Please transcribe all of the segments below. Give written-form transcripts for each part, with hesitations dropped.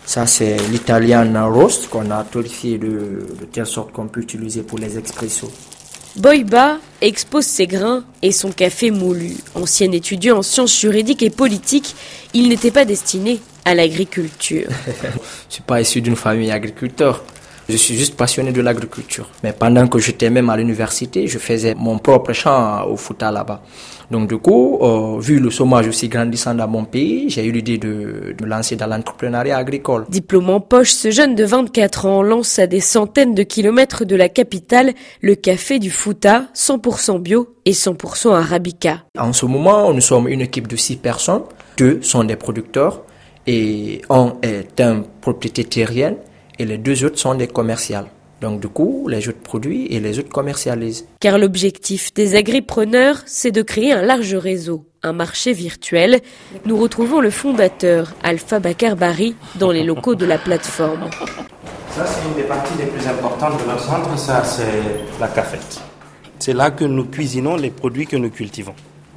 Ça, c'est l'Italian Roast qu'on a torréfié de telle sorte qu'on peut utiliser pour les expressos. Boiba expose ses grains et son café moulu. Ancien étudiant en sciences juridiques et politiques, il n'était pas destiné à l'agriculture. Je ne suis pas issu d'une famille d'agriculteurs. Je suis juste passionné de l'agriculture. Mais pendant que j'étais même à l'université, je faisais mon propre champ au Fouta là-bas. Donc du coup, vu le chômage aussi grandissant dans mon pays, j'ai eu l'idée de me lancer dans l'entrepreneuriat agricole. Diplôme en poche, ce jeune de 24 ans lance à des centaines de kilomètres de la capitale le café du Fouta, 100% bio et 100% arabica. En ce moment, nous sommes une équipe de 6 personnes. 2 sont des producteurs et un est un propriétaire terrienne et les 2 autres sont des commerciales. Donc du coup, les autres produits et les autres commercialisent. Car l'objectif des agripreneurs, c'est de créer un large réseau, un marché virtuel. Nous retrouvons le fondateur, Alpha Bakar Bari, dans les locaux de la plateforme. Ça, c'est une des parties les plus importantes de notre centre, ça c'est la cafette. C'est là que nous cuisinons les produits que nous cultivons.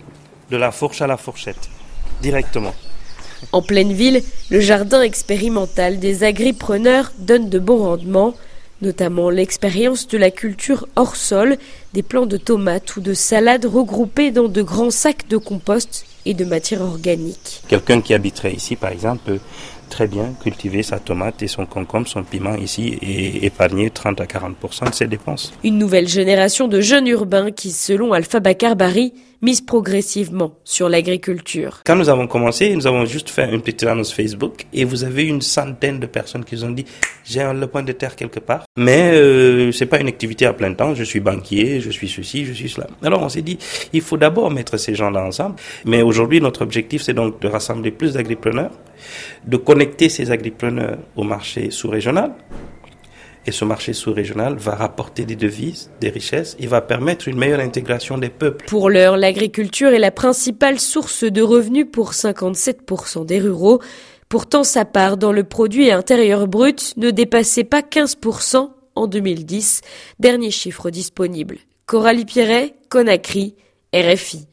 De la fourche à la fourchette, directement. En pleine ville, le jardin expérimental des agripreneurs donne de bons rendements, notamment l'expérience de la culture hors sol, des plants de tomates ou de salades regroupés dans de grands sacs de compost et de matière organique. Quelqu'un qui habiterait ici, par exemple, peut très bien cultiver sa tomate et son concombre, son piment ici et épargner 30 à 40% de ses dépenses. Une nouvelle génération de jeunes urbains qui, selon Alpha Bakar Bari, mise progressivement sur l'agriculture. Quand nous avons commencé, nous avons juste fait une petite annonce Facebook et vous avez une centaine de personnes qui nous ont dit « j'ai un lopin de terre quelque part, mais c'est pas une activité à plein temps, je suis banquier, je suis ceci, je suis cela ». Alors on s'est dit il faut d'abord mettre ces gens-là ensemble, mais aujourd'hui notre objectif c'est donc de rassembler plus d'agripreneurs, de connecter ces agripreneurs au marché sous-régional. Et ce marché sous-régional va rapporter des devises, des richesses, et va permettre une meilleure intégration des peuples. Pour l'heure, l'agriculture est la principale source de revenus pour 57% des ruraux. Pourtant, sa part dans le produit intérieur brut ne dépassait pas 15% en 2010, dernier chiffre disponible. Coralie Pierret, Conakry, RFI.